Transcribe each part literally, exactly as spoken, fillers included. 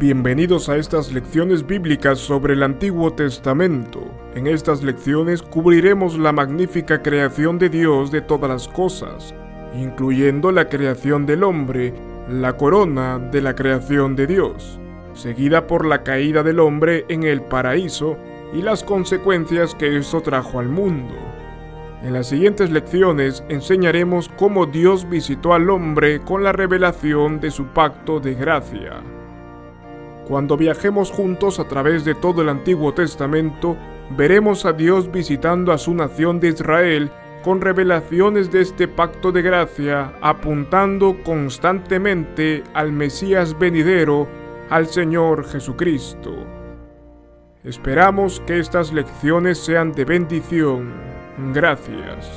Bienvenidos a estas lecciones bíblicas sobre el Antiguo Testamento. En estas lecciones cubriremos la magnífica creación de Dios de todas las cosas, incluyendo la creación del hombre, la corona de la creación de Dios, seguida por la caída del hombre en el paraíso y las consecuencias que esto trajo al mundo. En las siguientes lecciones enseñaremos cómo Dios visitó al hombre con la revelación de su pacto de gracia. Cuando viajemos juntos a través de todo el Antiguo Testamento, veremos a Dios visitando a su nación de Israel con revelaciones de este pacto de gracia, apuntando constantemente al Mesías venidero, al Señor Jesucristo. Esperamos que estas lecciones sean de bendición. Gracias.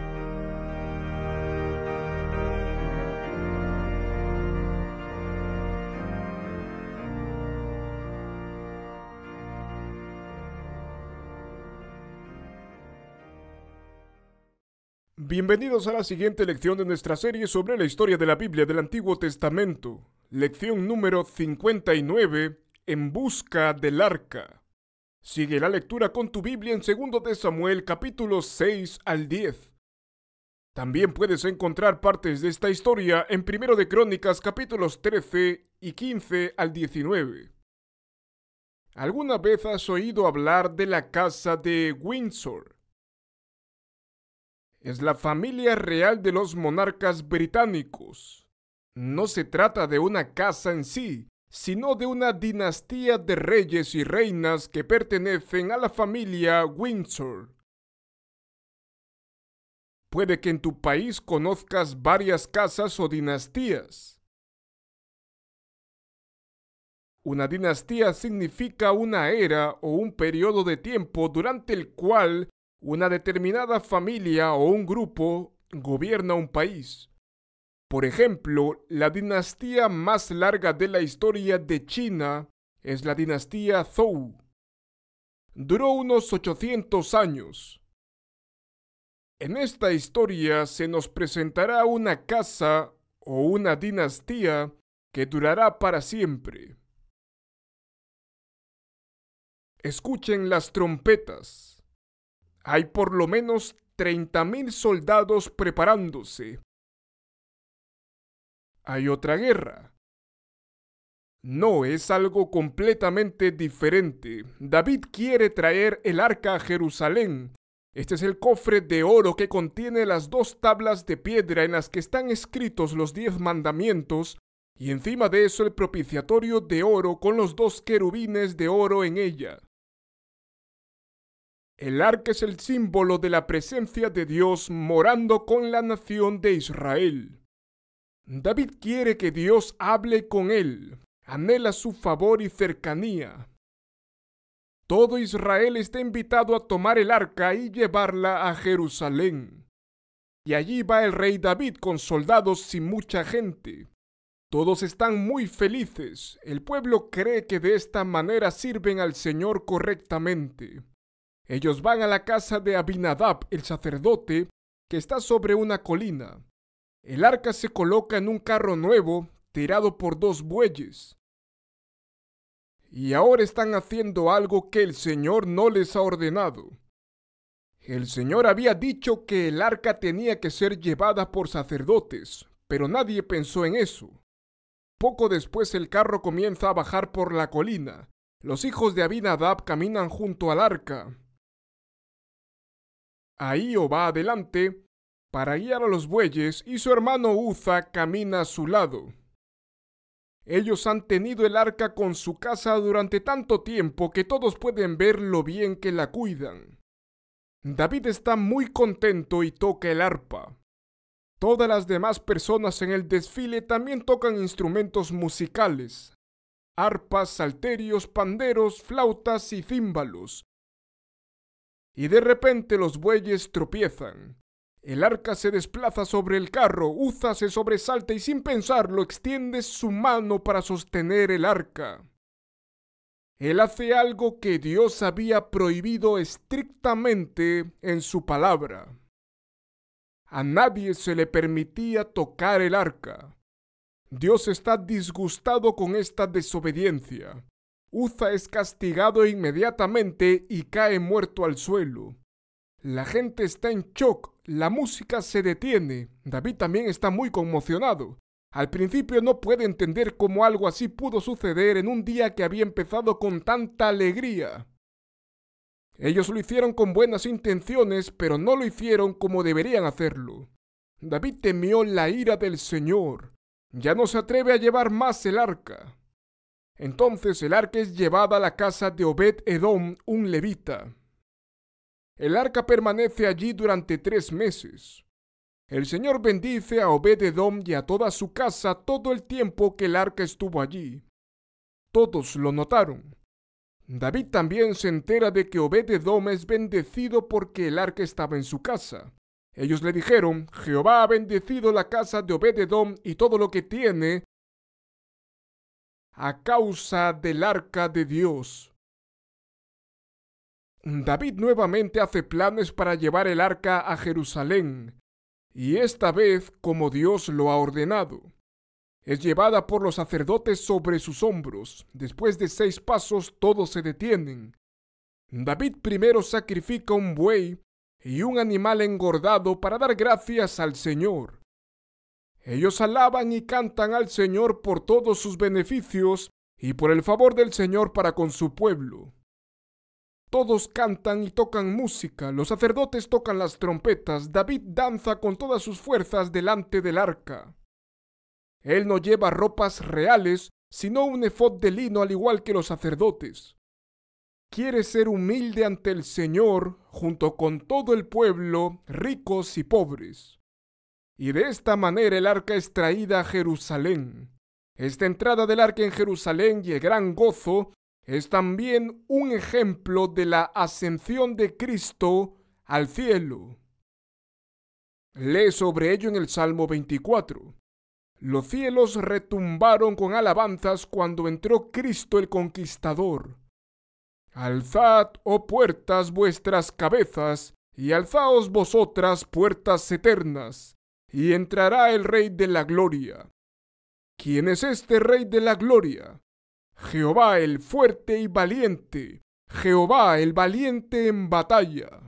Bienvenidos a la siguiente lección de nuestra serie sobre la historia de la Biblia del Antiguo Testamento. Lección número cincuenta y nueve, En busca del arca. Sigue la lectura con tu Biblia en segundo de Samuel capítulos seis al diez. También puedes encontrar partes de esta historia en primero de Crónicas capítulos trece y quince al diecinueve. ¿Alguna vez has oído hablar de la casa de Windsor? Es la familia real de los monarcas británicos. No se trata de una casa en sí, sino de una dinastía de reyes y reinas que pertenecen a la familia Windsor. Puede que en tu país conozcas varias casas o dinastías. Una dinastía significa una era o un periodo de tiempo durante el cual una determinada familia o un grupo gobierna un país. Por ejemplo, la dinastía más larga de la historia de China es la dinastía Zhou. Duró unos ochocientos años. En esta historia se nos presentará una casa o una dinastía que durará para siempre. Escuchen las trompetas. Hay por lo menos treinta mil soldados preparándose. Hay otra guerra. No, es algo completamente diferente. David quiere traer el arca a Jerusalén. Este es el cofre de oro que contiene las dos tablas de piedra en las que están escritos los diez mandamientos, y encima de eso el propiciatorio de oro con los dos querubines de oro en ella. El arca es el símbolo de la presencia de Dios morando con la nación de Israel. David quiere que Dios hable con él, anhela su favor y cercanía. Todo Israel está invitado a tomar el arca y llevarla a Jerusalén. Y allí va el rey David con soldados y mucha gente. Todos están muy felices. El pueblo cree que de esta manera sirven al Señor correctamente. Ellos van a la casa de Abinadab, el sacerdote, que está sobre una colina. El arca se coloca en un carro nuevo, tirado por dos bueyes. Y ahora están haciendo algo que el Señor no les ha ordenado. El Señor había dicho que el arca tenía que ser llevada por sacerdotes, pero nadie pensó en eso. Poco después el carro comienza a bajar por la colina. Los hijos de Abinadab caminan junto al arca. Ahío va adelante para guiar a los bueyes y su hermano Uza camina a su lado. Ellos han tenido el arca con su casa durante tanto tiempo que todos pueden ver lo bien que la cuidan. David está muy contento y toca el arpa. Todas las demás personas en el desfile también tocan instrumentos musicales: arpas, salterios, panderos, flautas y címbalos. Y de repente los bueyes tropiezan. El arca se desplaza sobre el carro, Uza se sobresalta y sin pensarlo extiende su mano para sostener el arca. Él hace algo que Dios había prohibido estrictamente en su palabra. A nadie se le permitía tocar el arca. Dios está disgustado con esta desobediencia. Uza es castigado inmediatamente y cae muerto al suelo. La gente está en shock, la música se detiene. David también está muy conmocionado. Al principio no puede entender cómo algo así pudo suceder en un día que había empezado con tanta alegría. Ellos lo hicieron con buenas intenciones, pero no lo hicieron como deberían hacerlo. David temió la ira del Señor. Ya no se atreve a llevar más el arca. Entonces el arca es llevada a la casa de Obed-Edom, un levita. El arca permanece allí durante tres meses. El Señor bendice a Obed-Edom y a toda su casa todo el tiempo que el arca estuvo allí. Todos lo notaron. David también se entera de que Obed-Edom es bendecido porque el arca estaba en su casa. Ellos le dijeron: Jehová ha bendecido la casa de Obed-Edom y todo lo que tiene a causa del arca de Dios. David nuevamente hace planes para llevar el arca a Jerusalén, y esta vez como Dios lo ha ordenado. Es llevada por los sacerdotes sobre sus hombros. Después de seis pasos todos se detienen. David primero sacrifica un buey y un animal engordado para dar gracias al Señor. Ellos alaban y cantan al Señor por todos sus beneficios y por el favor del Señor para con su pueblo. Todos cantan y tocan música, los sacerdotes tocan las trompetas, David danza con todas sus fuerzas delante del arca. Él no lleva ropas reales, sino un efod de lino al igual que los sacerdotes. Quiere ser humilde ante el Señor, junto con todo el pueblo, ricos y pobres. Y de esta manera el arca es traída a Jerusalén. Esta entrada del arca en Jerusalén y el gran gozo es también un ejemplo de la ascensión de Cristo al cielo. Lee sobre ello en el Salmo veinticuatro. Los cielos retumbaron con alabanzas cuando entró Cristo el Conquistador. Alzad, oh puertas, vuestras cabezas, y alzaos vosotras, puertas eternas, y entrará el Rey de la Gloria. ¿Quién es este Rey de la Gloria? Jehová el fuerte y valiente, Jehová el valiente en batalla.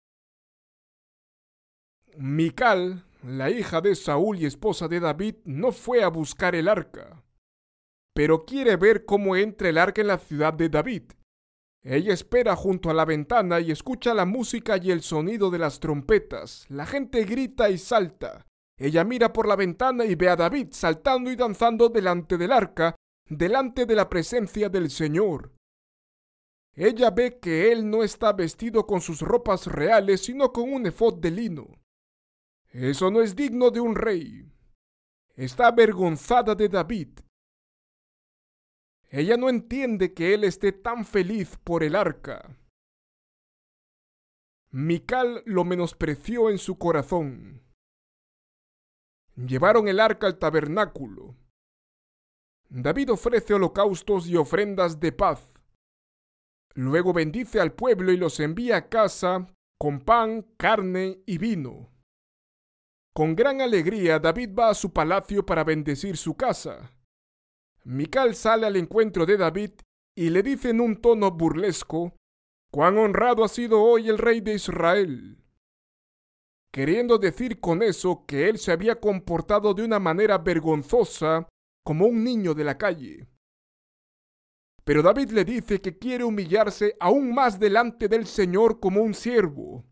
Mical, la hija de Saúl y esposa de David, no fue a buscar el arca, pero quiere ver cómo entra el arca en la ciudad de David. Ella espera junto a la ventana y escucha la música y el sonido de las trompetas. La gente grita y salta. Ella mira por la ventana y ve a David saltando y danzando delante del arca, delante de la presencia del Señor. Ella ve que él no está vestido con sus ropas reales, sino con un efod de lino. Eso no es digno de un rey. Está avergonzada de David. Ella no entiende que él esté tan feliz por el arca. Mical lo menospreció en su corazón. Llevaron el arca al tabernáculo. David ofrece holocaustos y ofrendas de paz. Luego bendice al pueblo y los envía a casa con pan, carne y vino. Con gran alegría David va a su palacio para bendecir su casa. Mical sale al encuentro de David y le dice en un tono burlesco: «Cuán honrado ha sido hoy el rey de Israel», queriendo decir con eso que él se había comportado de una manera vergonzosa como un niño de la calle. Pero David le dice que quiere humillarse aún más delante del Señor como un siervo,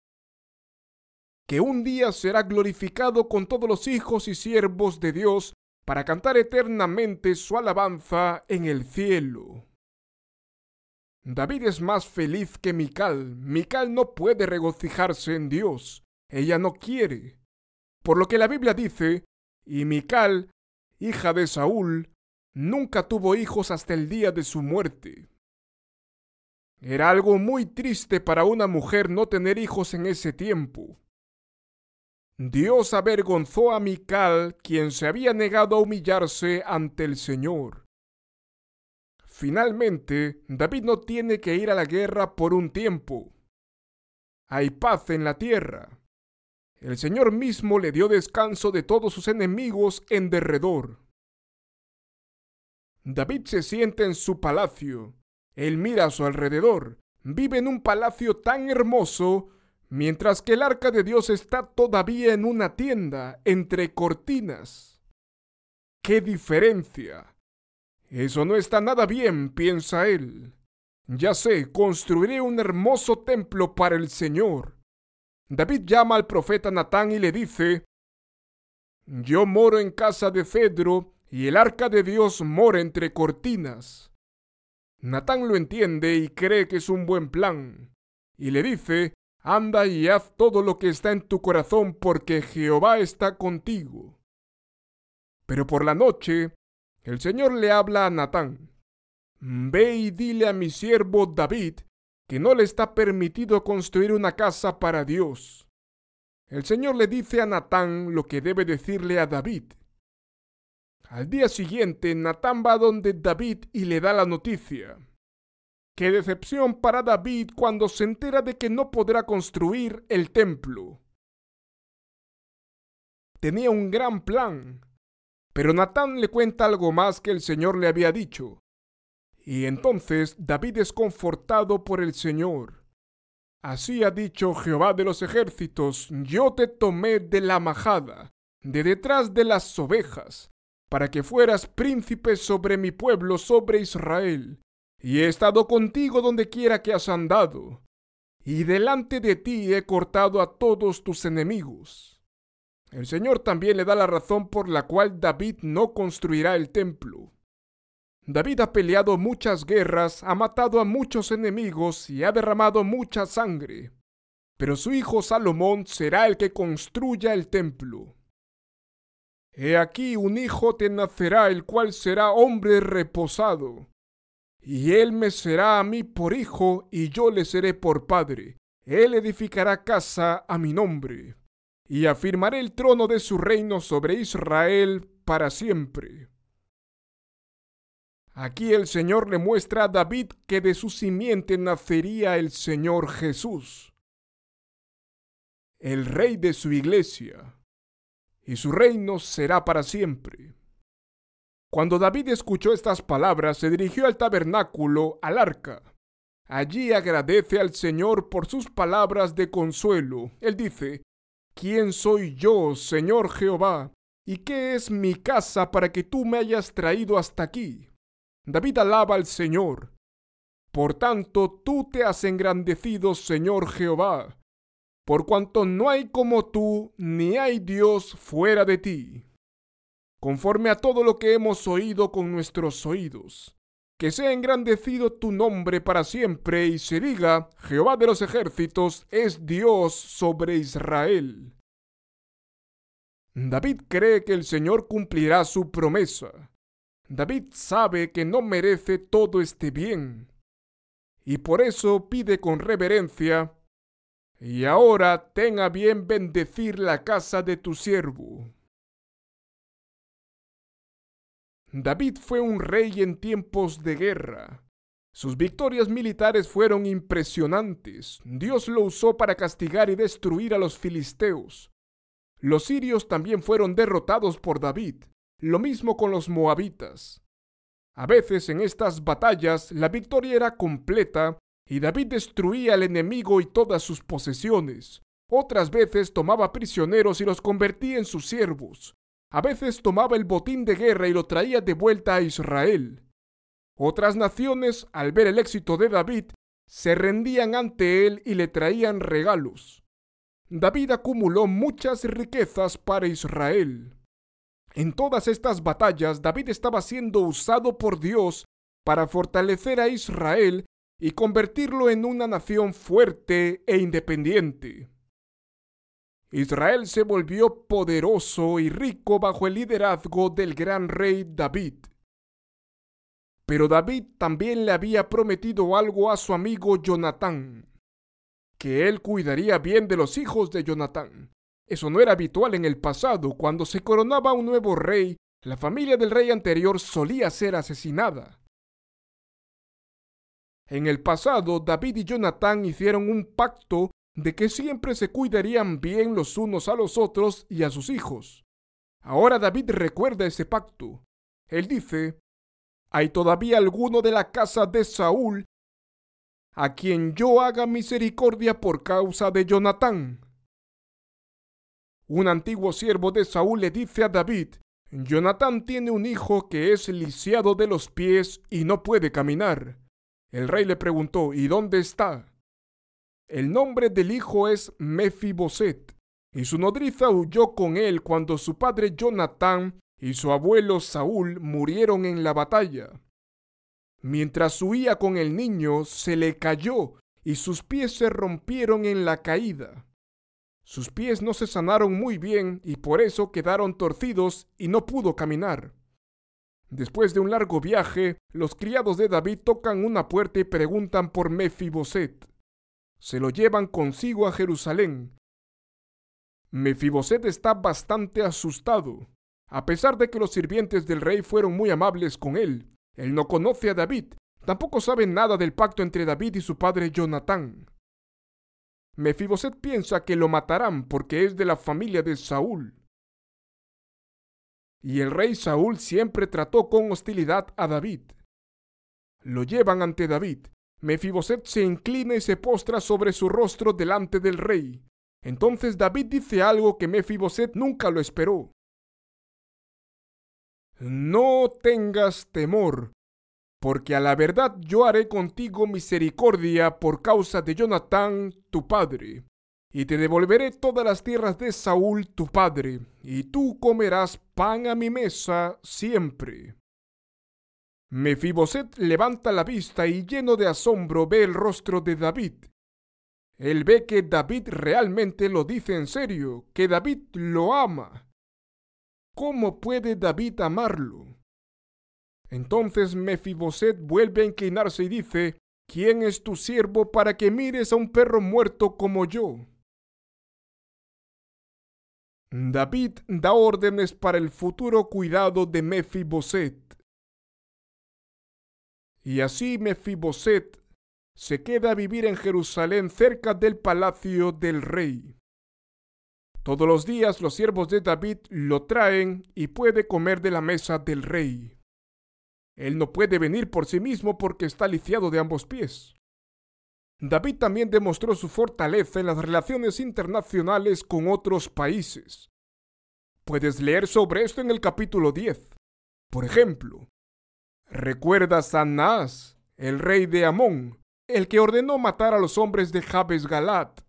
que un día será glorificado con todos los hijos y siervos de Dios para cantar eternamente su alabanza en el cielo. David es más feliz que Mical. Mical no puede regocijarse en Dios. Ella no quiere. Por lo que la Biblia dice: «Y Mical, hija de Saúl, nunca tuvo hijos hasta el día de su muerte». Era algo muy triste para una mujer no tener hijos en ese tiempo. Dios avergonzó a Mical, quien se había negado a humillarse ante el Señor. Finalmente, David no tiene que ir a la guerra por un tiempo. Hay paz en la tierra. El Señor mismo le dio descanso de todos sus enemigos en derredor. David se sienta en su palacio. Él mira a su alrededor. Vive en un palacio tan hermoso, mientras que el arca de Dios está todavía en una tienda, entre cortinas. ¡Qué diferencia! Eso no está nada bien, piensa él. Ya sé, construiré un hermoso templo para el Señor. David llama al profeta Natán y le dice: yo moro en casa de cedro y el arca de Dios mora entre cortinas. Natán lo entiende y cree que es un buen plan, y le dice: anda y haz todo lo que está en tu corazón, porque Jehová está contigo. Pero por la noche, el Señor le habla a Natán: ve y dile a mi siervo David que no le está permitido construir una casa para Dios. El Señor le dice a Natán lo que debe decirle a David. Al día siguiente, Natán va donde David y le da la noticia. ¡Qué decepción para David cuando se entera de que no podrá construir el templo! Tenía un gran plan, pero Natán le cuenta algo más que el Señor le había dicho. Y entonces David es confortado por el Señor. Así ha dicho Jehová de los ejércitos: yo te tomé de la majada, de detrás de las ovejas, para que fueras príncipe sobre mi pueblo, sobre Israel. Y he estado contigo donde quiera que has andado, y delante de ti he cortado a todos tus enemigos. El Señor también le da la razón por la cual David no construirá el templo. David ha peleado muchas guerras, ha matado a muchos enemigos y ha derramado mucha sangre. Pero su hijo Salomón será el que construya el templo. He aquí un hijo te nacerá, el cual será hombre reposado. Y él me será a mí por hijo, y yo le seré por padre. Él edificará casa a mi nombre, y afirmaré el trono de su reino sobre Israel para siempre. Aquí el Señor le muestra a David que de su simiente nacería el Señor Jesús, el rey de su iglesia, y su reino será para siempre. Cuando David escuchó estas palabras, se dirigió al tabernáculo, al arca. Allí agradece al Señor por sus palabras de consuelo. Él dice: ¿quién soy yo, Señor Jehová? ¿Y qué es mi casa para que tú me hayas traído hasta aquí? David alaba al Señor. Por tanto, tú te has engrandecido, Señor Jehová, por cuanto no hay como tú, ni hay Dios fuera de ti. Conforme a todo lo que hemos oído con nuestros oídos, que sea engrandecido tu nombre para siempre, y se diga: Jehová de los ejércitos es Dios sobre Israel. David cree que el Señor cumplirá su promesa. David sabe que no merece todo este bien, y por eso pide con reverencia: y ahora ten a bien bendecir la casa de tu siervo. David fue un rey en tiempos de guerra. Sus victorias militares fueron impresionantes. Dios lo usó para castigar y destruir a los filisteos. Los sirios también fueron derrotados por David, lo mismo con los moabitas. A veces en estas batallas la victoria era completa y David destruía al enemigo y todas sus posesiones. Otras veces tomaba prisioneros y los convertía en sus siervos. A veces tomaba el botín de guerra y lo traía de vuelta a Israel. Otras naciones, al ver el éxito de David, se rendían ante él y le traían regalos. David acumuló muchas riquezas para Israel. En todas estas batallas, David estaba siendo usado por Dios para fortalecer a Israel y convertirlo en una nación fuerte e independiente. Israel se volvió poderoso y rico bajo el liderazgo del gran rey David. Pero David también le había prometido algo a su amigo Jonatán, que él cuidaría bien de los hijos de Jonatán. Eso no era habitual en el pasado. Cuando se coronaba un nuevo rey, la familia del rey anterior solía ser asesinada. En el pasado, David y Jonatán hicieron un pacto de que siempre se cuidarían bien los unos a los otros y a sus hijos. Ahora David recuerda ese pacto. Él dice: ¿hay todavía alguno de la casa de Saúl a quien yo haga misericordia por causa de Jonatán? Un antiguo siervo de Saúl le dice a David: Jonatán tiene un hijo que es lisiado de los pies y no puede caminar. El rey le preguntó: ¿y dónde está? El nombre del hijo es Mefiboset, y su nodriza huyó con él cuando su padre Jonatán y su abuelo Saúl murieron en la batalla. Mientras huía con el niño, se le cayó y sus pies se rompieron en la caída. Sus pies no se sanaron muy bien y por eso quedaron torcidos y no pudo caminar. Después de un largo viaje, los criados de David tocan una puerta y preguntan por Mefiboset. Se lo llevan consigo a Jerusalén. Mefiboset está bastante asustado. A pesar de que los sirvientes del rey fueron muy amables con él, él no conoce a David, tampoco sabe nada del pacto entre David y su padre Jonatán. Mefiboset piensa que lo matarán porque es de la familia de Saúl. Y el rey Saúl siempre trató con hostilidad a David. Lo llevan ante David. Mefiboset se inclina y se postra sobre su rostro delante del rey. Entonces David dice algo que Mefiboset nunca lo esperó. No tengas temor, porque a la verdad yo haré contigo misericordia por causa de Jonatán, tu padre, y te devolveré todas las tierras de Saúl, tu padre, y tú comerás pan a mi mesa siempre. Mefiboset levanta la vista y lleno de asombro ve el rostro de David. Él ve que David realmente lo dice en serio, que David lo ama. ¿Cómo puede David amarlo? Entonces Mefiboset vuelve a inclinarse y dice: ¿quién es tu siervo para que mires a un perro muerto como yo? David da órdenes para el futuro cuidado de Mefiboset. Y así Mefiboset se queda a vivir en Jerusalén cerca del palacio del rey. Todos los días los siervos de David lo traen y puede comer de la mesa del rey. Él no puede venir por sí mismo porque está lisiado de ambos pies. David también demostró su fortaleza en las relaciones internacionales con otros países. Puedes leer sobre esto en el capítulo diez. Por ejemplo, ¿recuerdas a Naas, el rey de Amón, el que ordenó matar a los hombres de Jabes Galat?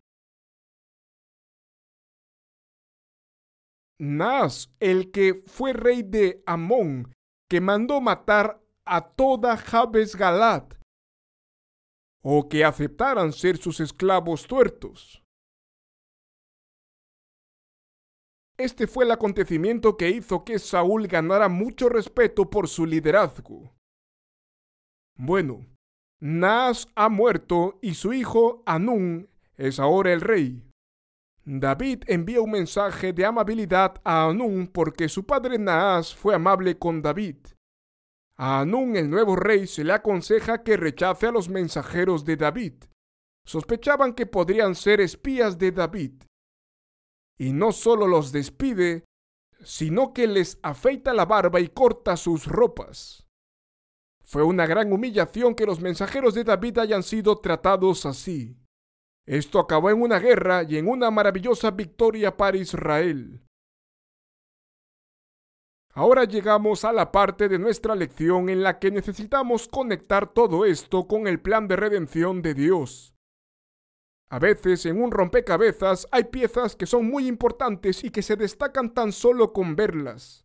Naas, el que fue rey de Amón, que mandó matar a toda Jabes Galat, o que aceptaran ser sus esclavos tuertos. Este fue el acontecimiento que hizo que Saúl ganara mucho respeto por su liderazgo. Bueno, Naas ha muerto y su hijo Hanún es ahora el rey. David envía un mensaje de amabilidad a Hanún porque su padre Naas fue amable con David. A Hanún, el nuevo rey, se le aconseja que rechace a los mensajeros de David. Sospechaban que podrían ser espías de David. Y no solo los despide, sino que les afeita la barba y corta sus ropas. Fue una gran humillación que los mensajeros de David hayan sido tratados así. Esto acabó en una guerra y en una maravillosa victoria para Israel. Ahora llegamos a la parte de nuestra lección en la que necesitamos conectar todo esto con el plan de redención de Dios. A veces en un rompecabezas hay piezas que son muy importantes y que se destacan tan solo con verlas.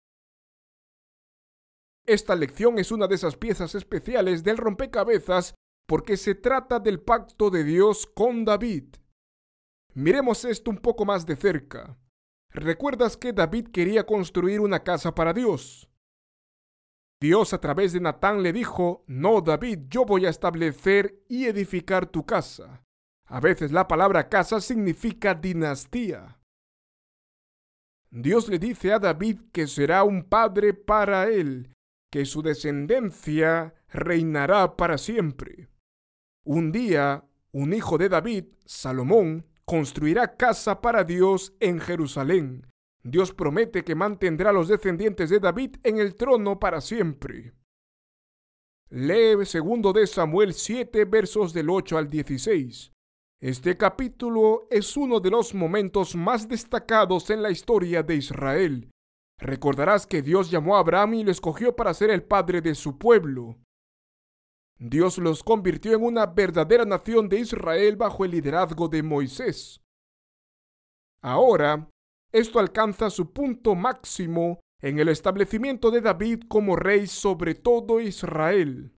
Esta lección es una de esas piezas especiales del rompecabezas porque se trata del pacto de Dios con David. Miremos esto un poco más de cerca. ¿Recuerdas que David quería construir una casa para Dios? Dios a través de Natán le dijo: no, David, yo voy a establecer y edificar tu casa. A veces la palabra casa significa dinastía. Dios le dice a David que será un padre para él, que su descendencia reinará para siempre. Un día, un hijo de David, Salomón, construirá casa para Dios en Jerusalén. Dios promete que mantendrá a los descendientes de David en el trono para siempre. Lee segundo de Samuel siete, versos del ocho al dieciséis. Este capítulo es uno de los momentos más destacados en la historia de Israel. Recordarás que Dios llamó a Abraham y lo escogió para ser el padre de su pueblo. Dios los convirtió en una verdadera nación de Israel bajo el liderazgo de Moisés. Ahora, esto alcanza su punto máximo en el establecimiento de David como rey sobre todo Israel.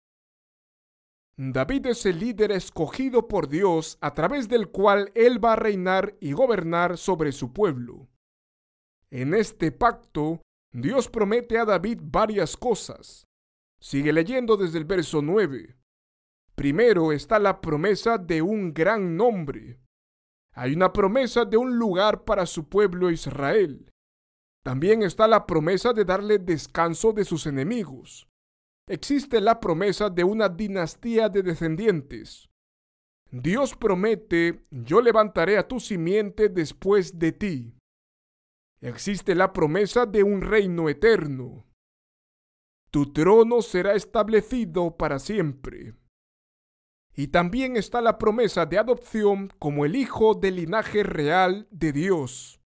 David es el líder escogido por Dios a través del cual él va a reinar y gobernar sobre su pueblo. En este pacto, Dios promete a David varias cosas. Sigue leyendo desde el verso nueve. Primero está la promesa de un gran nombre. Hay una promesa de un lugar para su pueblo Israel. También está la promesa de darle descanso de sus enemigos. Existe la promesa de una dinastía de descendientes. Dios promete: yo levantaré a tu simiente después de ti. Existe la promesa de un reino eterno. Tu trono será establecido para siempre. Y también está la promesa de adopción como el hijo del linaje real de Dios.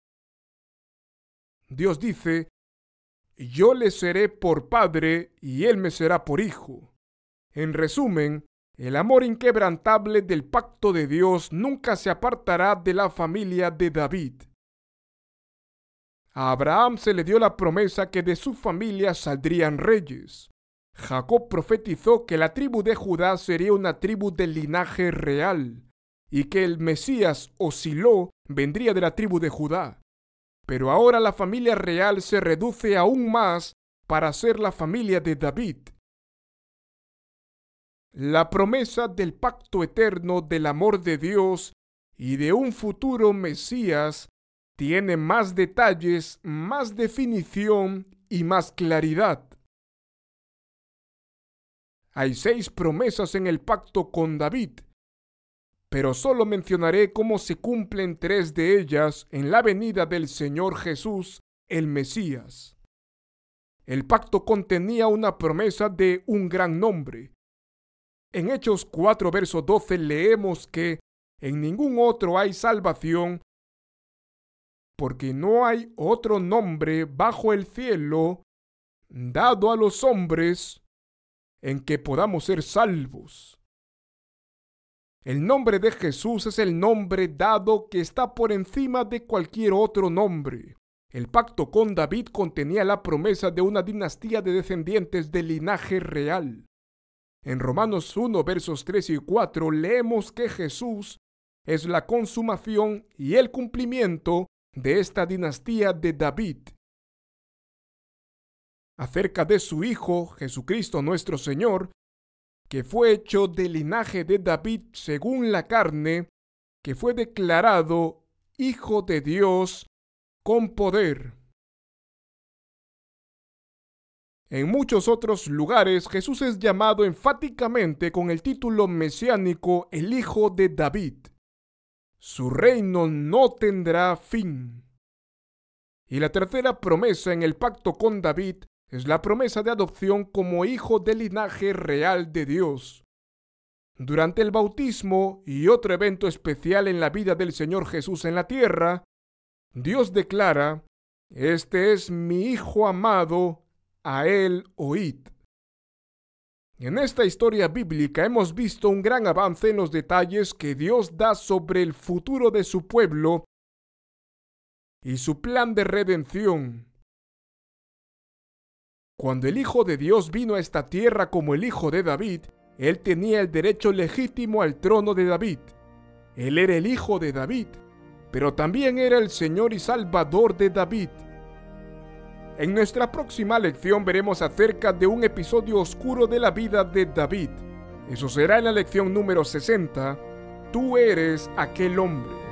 Dios dice: yo le seré por padre y él me será por hijo. En resumen, el amor inquebrantable del pacto de Dios nunca se apartará de la familia de David. A Abraham se le dio la promesa que de su familia saldrían reyes. Jacob profetizó que la tribu de Judá sería una tribu del linaje real y que el Mesías o Silo vendría de la tribu de Judá. Pero ahora la familia real se reduce aún más para ser la familia de David. La promesa del pacto eterno del amor de Dios y de un futuro Mesías tiene más detalles, más definición y más claridad. Hay seis promesas en el pacto con David, pero solo mencionaré cómo se cumplen tres de ellas en la venida del Señor Jesús, el Mesías. El pacto contenía una promesa de un gran nombre. En Hechos cuatro, verso doce leemos que en ningún otro hay salvación, porque no hay otro nombre bajo el cielo dado a los hombres en que podamos ser salvos. El nombre de Jesús es el nombre dado que está por encima de cualquier otro nombre. El pacto con David contenía la promesa de una dinastía de descendientes del linaje real. En Romanos uno, versos tres y cuatro leemos que Jesús es la consumación y el cumplimiento de esta dinastía de David. Acerca de su Hijo, Jesucristo nuestro Señor, que fue hecho del linaje de David según la carne, que fue declarado Hijo de Dios con poder. En muchos otros lugares, Jesús es llamado enfáticamente con el título mesiánico el Hijo de David. Su reino no tendrá fin. Y la tercera promesa en el pacto con David es la promesa de adopción como hijo del linaje real de Dios. Durante el bautismo y otro evento especial en la vida del Señor Jesús en la tierra, Dios declara: este es mi Hijo amado, a él oíd. En esta historia bíblica hemos visto un gran avance en los detalles que Dios da sobre el futuro de su pueblo y su plan de redención. Cuando el Hijo de Dios vino a esta tierra como el Hijo de David, él tenía el derecho legítimo al trono de David. Él era el Hijo de David, pero también era el Señor y Salvador de David. En nuestra próxima lección veremos acerca de un episodio oscuro de la vida de David. Eso será en la lección número sesenta. Tú eres aquel hombre.